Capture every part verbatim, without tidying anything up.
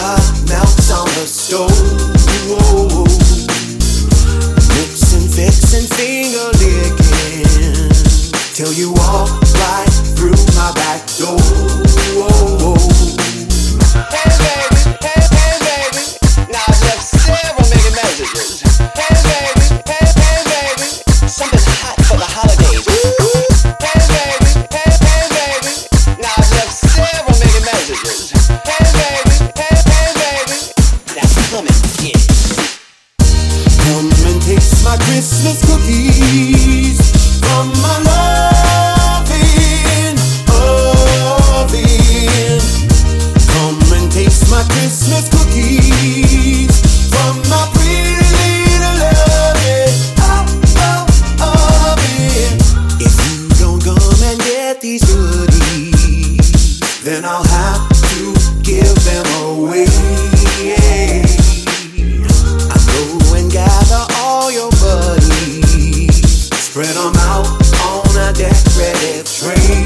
butter melts on the stove. Mix and fix and finger licking till you walk right through my back door. Hey baby, hey, hey baby, now I've left several million messages. Hey baby, hey, hey baby, something hot for the holidays. Hey baby, hey, hey baby, now I've left several million messages. Hey baby, hey, hey baby, now come and get it. Come and taste my Christmas cookies from my loving oven. Come and taste my Christmas cookies from my pretty little loving oven. If you don't come and get these goodies, then I'll have to give them away. I go and gather all your buddies, spread them out on a decorative tray.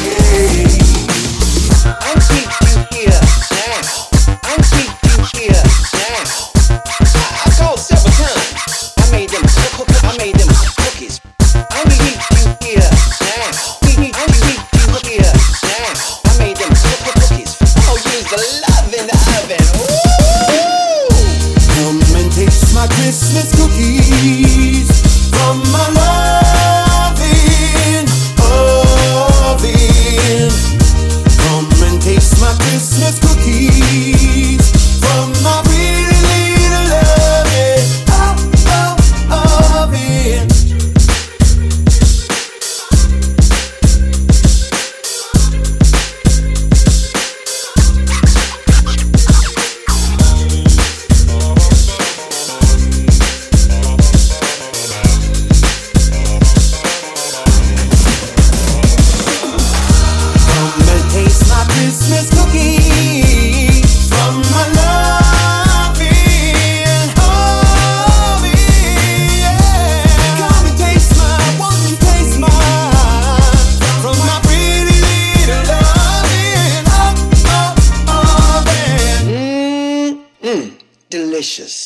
I'm keep you here now. I'm keep you here now. I, I called several times. I made them cook, I made them cookies. I'm keep you here now. I'm keep you here now. I made them cookies. Oh, use the love in the oven. Ooh. Come and taste my Christmas cookies from my loving oven. Come and taste my Christmas cookies from my pretty little loving oven. Come and taste my Christmas cookies from my loving oven. Come and taste mine, won't you taste mine from my pretty little loving oven. Mmm, mmm, delicious.